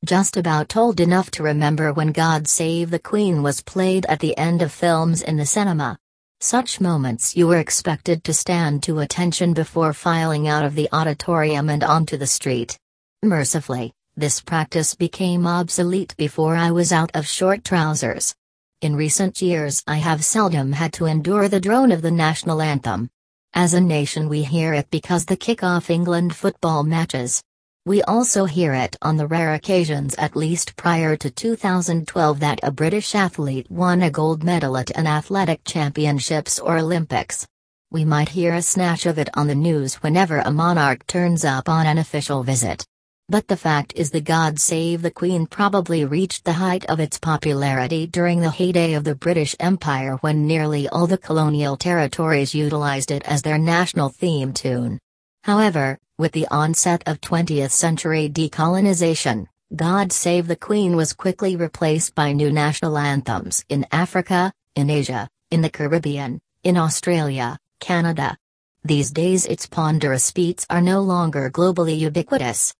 just about old enough to remember when God Save the Queen was played at the end of films in the cinema. Such moments you were expected to stand to attention before filing out of the auditorium and onto the street. Mercifully, this practice became obsolete before I was out of short trousers. In recent years I have seldom had to endure the drone of the national anthem. As a nation we hear it because they kick off England football matches. We also hear it on the rare occasions, at least prior to 2012, that a British athlete won a gold medal at an athletic championships or Olympics. We might hear a snatch of it on the news whenever a monarch turns up on an official visit. But the fact is the God Save the Queen probably reached the height of its popularity during the heyday of the British Empire, when nearly all the colonial territories utilized it as their national theme tune. However, with the onset of 20th century decolonization, God Save the Queen was quickly replaced by new national anthems in Africa, in Asia, in the Caribbean, in Australia, Canada. These days its ponderous beats are no longer globally ubiquitous.